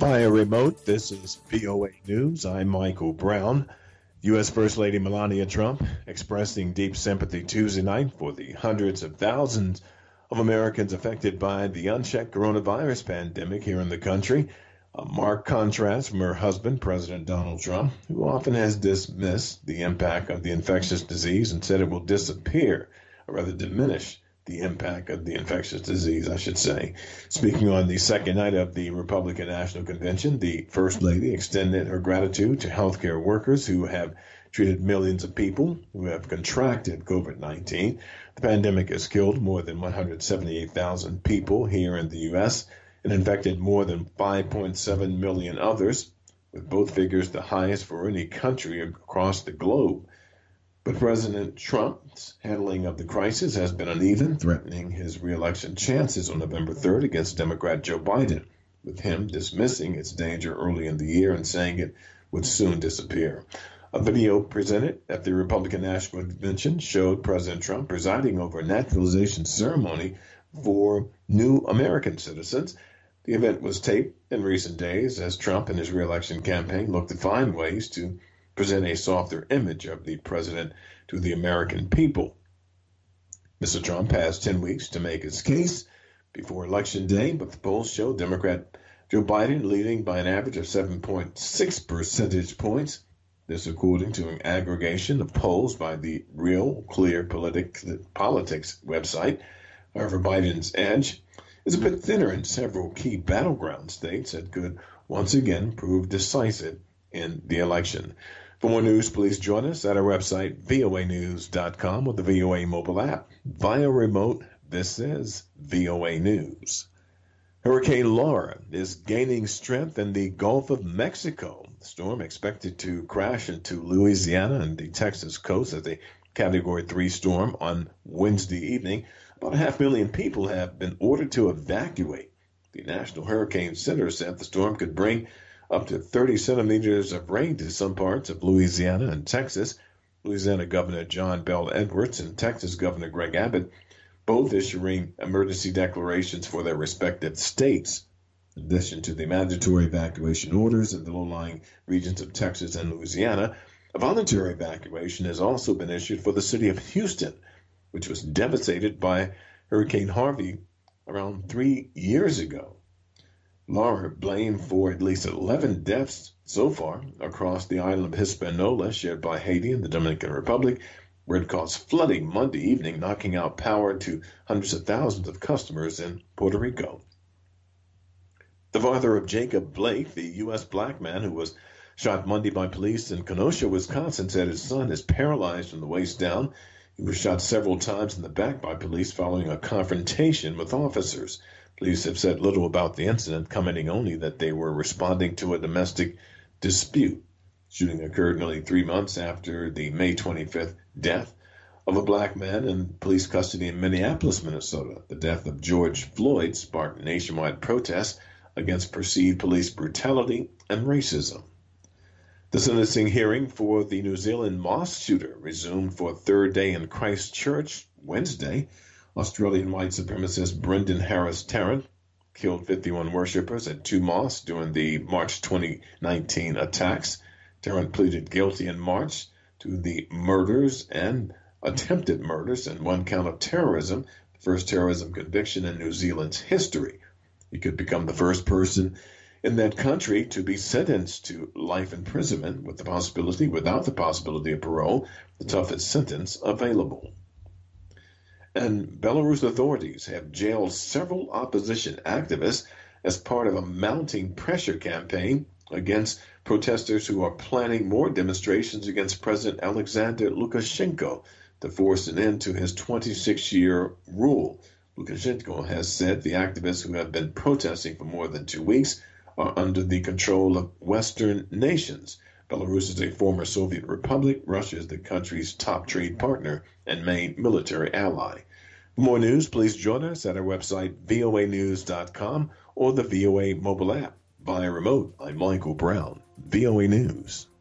Via remote, this is VOA News. I'm Michael Brown. U.S. First Lady Melania Trump expressing deep sympathy Tuesday night for the hundreds of thousands of Americans affected by the unchecked coronavirus pandemic here in the country. A marked contrast from her husband, President Donald Trump, who often has dismissed the impact of the infectious disease and said it will disappear, or rather diminish the impact of the infectious disease, I should say. Speaking on the second night of the Republican National Convention, the First Lady extended her gratitude to healthcare workers who have treated millions of people who have contracted COVID-19. The pandemic has killed more than 178,000 people here in the U.S. and infected more than 5.7 million others, with both figures the highest for any country across the globe. But President Trump's handling of the crisis has been uneven, threatening his reelection chances on November 3rd against Democrat Joe Biden, with him dismissing its danger early in the year and saying it would soon disappear. A video presented at the Republican National Convention showed President Trump presiding over a naturalization ceremony for new American citizens. The event was taped in recent days as Trump and his reelection campaign looked to find ways to present a softer image of the president to the American people. Mr. Trump has 10 weeks to make his case before Election Day, but the polls show Democrat Joe Biden leading by an average of 7.6 percentage points. This according to an aggregation of polls by the Real Clear Politics website. However, Biden's edge is a bit thinner in several key battleground states that could once again prove decisive in the election. For more news, please join us at our website, voanews.com, or the VOA mobile app. Via remote, this is VOA News. Hurricane Laura is gaining strength in the Gulf of Mexico. The storm expected to crash into Louisiana and the Texas coast as a Category 3 storm on Wednesday evening. About 500,000 people have been ordered to evacuate. The National Hurricane Center said the storm could bring up to 30 centimeters of rain to some parts of Louisiana and Texas. Louisiana Governor John Bel Edwards and Texas Governor Greg Abbott both issuing emergency declarations for their respective states. In addition to the mandatory evacuation orders in the low-lying regions of Texas and Louisiana, a voluntary evacuation has also been issued for the city of Houston, which was devastated by Hurricane Harvey around 3 years ago. Laura blamed for at least 11 deaths so far across the island of Hispaniola, shared by Haiti and the Dominican Republic, where it caused flooding Monday evening, knocking out power to hundreds of thousands of customers in Puerto Rico. The father of Jacob Blake, the U.S. black man who was shot Monday by police in Kenosha, Wisconsin, said his son is paralyzed from the waist down. He was shot several times in the back by police following a confrontation with officers. Police have said little about the incident, commenting only that they were responding to a domestic dispute. Shooting occurred nearly 3 months after the May 25th death of a black man in police custody in Minneapolis, Minnesota. The death of George Floyd sparked nationwide protests against perceived police brutality and racism. The sentencing hearing for the New Zealand mosque shooter resumed for a third day in Christchurch Wednesday. Australian white supremacist Brendan Harris Tarrant killed 51 worshippers at 2 mosques during the March 2019 attacks. Tarrant pleaded guilty in March to the murders and attempted murders and 1 count of terrorism, the first terrorism conviction in New Zealand's history. He could become the first person in that country to be sentenced to life imprisonment without the possibility of parole, the toughest sentence available. And Belarus authorities have jailed several opposition activists as part of a mounting pressure campaign against protesters who are planning more demonstrations against President Alexander Lukashenko to force an end to his 26-year rule. Lukashenko has said the activists who have been protesting for more than 2 weeks are under the control of Western nations. Belarus is a former Soviet republic. Russia is the country's top trade partner and main military ally. For more news, please join us at our website, voanews.com, or the VOA mobile app. Via remote, I'm Michael Brown, VOA News.